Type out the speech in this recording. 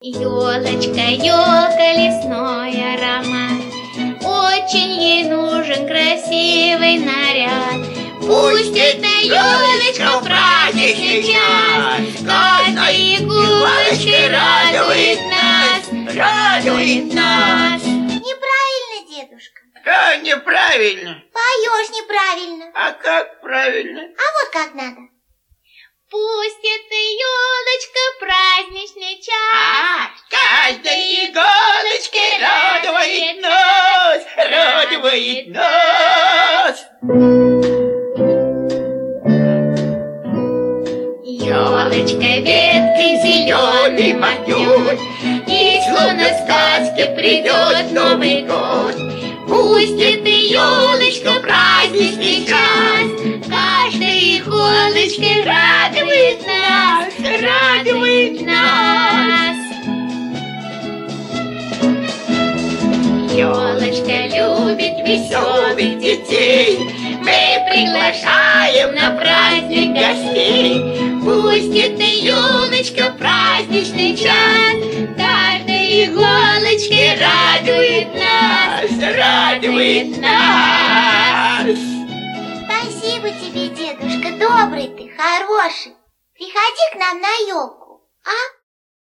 Елочка, елка, лесной аромат, очень ей нужен красивый наряд. Пусть эта елочка в праздничный час каждой иголочкой радует нас, радует нас. Неправильно, дедушка. Да, неправильно. Поешь неправильно. А как правильно? А вот как надо. Пусть эта елочка в праздничный час Каждой иголочкой радует нас, радует нас. елочка веткой зеленый махнет, и словно в сказке придет Новый год. Пусть эта елочка в праздничный час каждой иголочкой радует нас, радует нас. Елочка любит веселых детей, мы приглашаем на праздник гостей. Пусть эта елочка в праздничный час каждой иголочкой радует нас, радует нас. Спасибо тебе, дедушка, добрый ты, хороший. Приходи к нам на елку, а?